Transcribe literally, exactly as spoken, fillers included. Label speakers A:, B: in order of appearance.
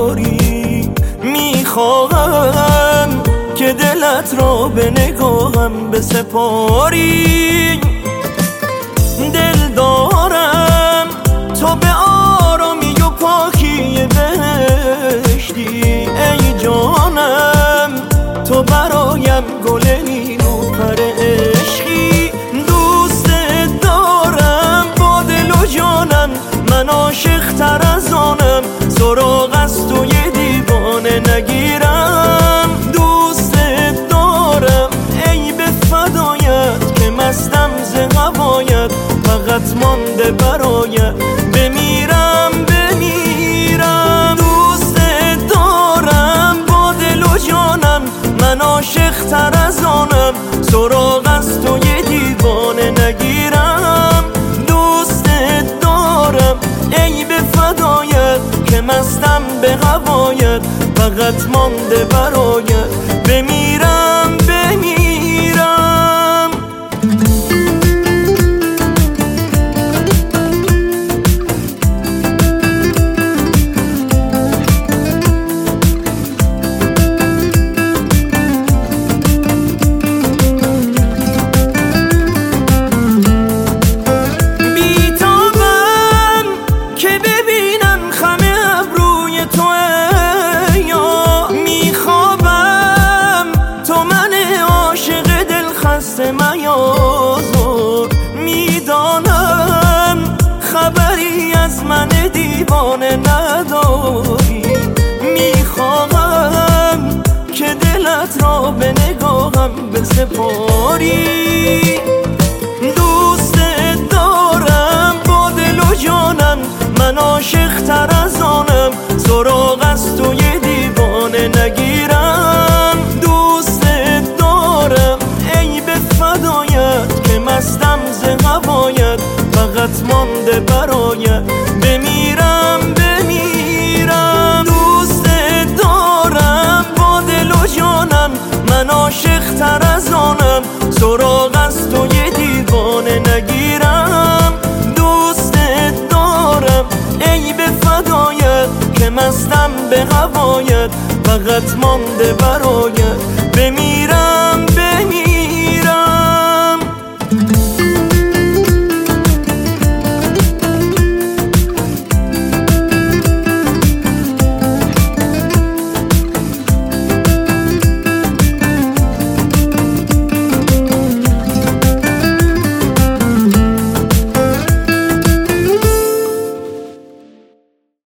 A: نداری. میخواهم که دلت را به نگاهم بسپاری. دل دارم تو به آرامی و پاکی بهشتی. ای جانم تو برایم گل نیلوفر عشقی. دوست دارم با دل و جانم، من عاشق تر از آنم. سراغ از توی دیوانه نگیرم. دوست دارم ای به فدایت که مستم ز هوایت. فقط مانده برایت بمیرم بمیرم. دوست دارم با دل و جانم، من عاشق تر از آنم. سراغ از توی دیوانه نگیرم. دوست دارم ای به فدایت که مستم به هوایت. فقط مانده برایت بمیرم بمیرم. میدانم خبری از من دیوانه نداری. میخواهم که دلت را به نگاهم بسپاری. دوست دارم با دل و جانم، من عاشق تر از آنم. سراغ از توی دیوانه نگیرم. دوست دارم ای به فدایت که مستم ز هوایت. فقط مانده برایت بمیرم بمیرم. دوست دارم با دل و جانم، من عاشق تر از آنم. سراغ از توی دیوانه نگیرم. دوست دارم ای به فدایت که مستم به هوایت. فقط مانده برایت